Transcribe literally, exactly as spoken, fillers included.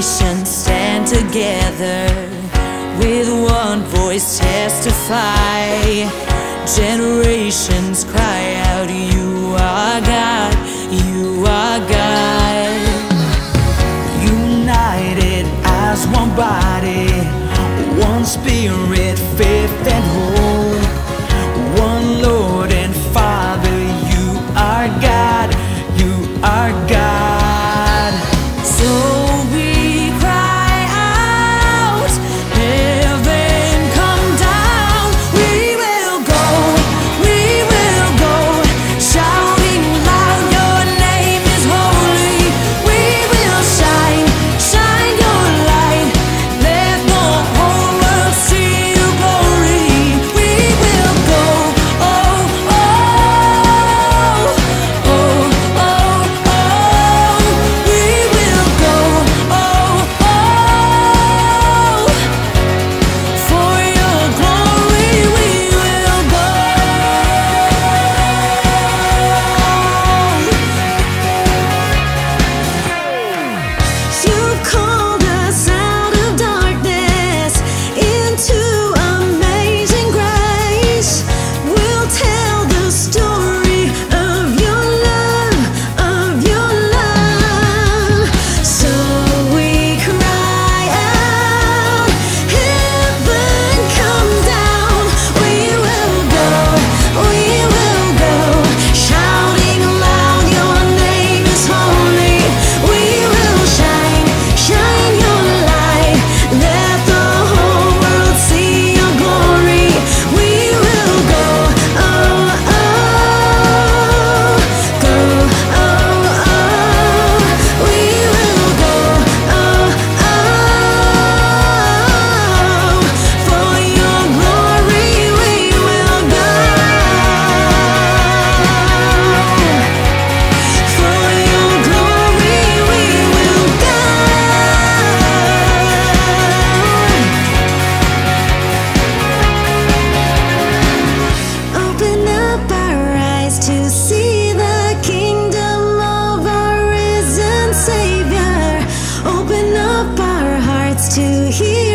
nations stand together, with one voice testify. Generations cry out, you are God, you are God. United as one body, one spirit, faith and hope, one Lord and Father, you are God, you are God. So we cry out, heaven come down. We will go, we will go, shouting loud, your name is holy. We will shine, shine your light, let the whole world see your glory. We will go, oh, oh, oh, oh, oh. We will go, oh, oh. For your glory we will go. You called us out of darkness into amazing grace. We'll tell the story of your love, of your love. So we cry out, heaven come down. We will go, we will go, shouting aloud, your name is holy. We will shine, shine your light, let the whole world see your glory. We will go, oh, oh, go, oh, oh. We will go, oh, oh. For your glory we will go. For your glory we will go. Open up our eyes to see the kingdom of our risen Savior. Open up our hearts to hear